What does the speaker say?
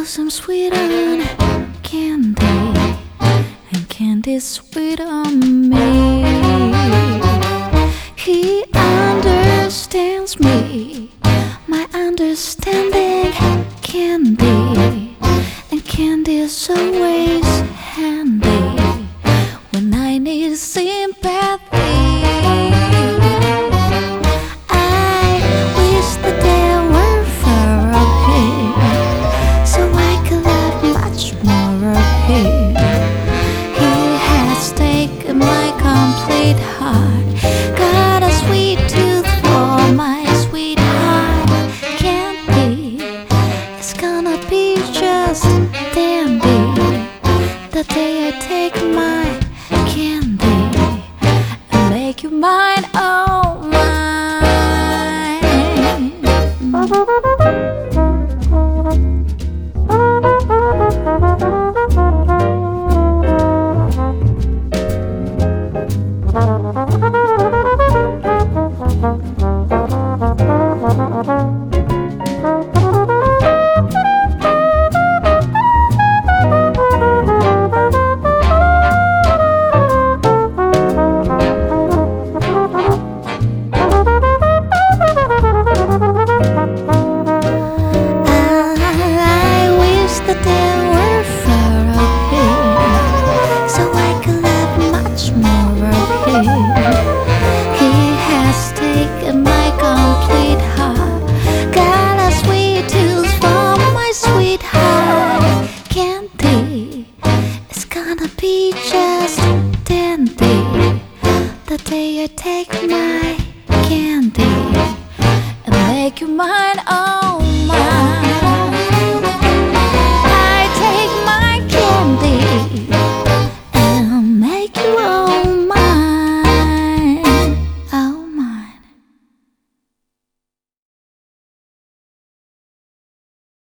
'cause I'm sweet on candy, and candy's sweet on me. He understands me, my understanding candy, and candy is always handy when I need sympathy. Heart. Got a sweet tooth for my sweetheart. Candy, it's gonna be just dandy the day I take my candy and make you mine, oh mine. Be just dandy the day I take my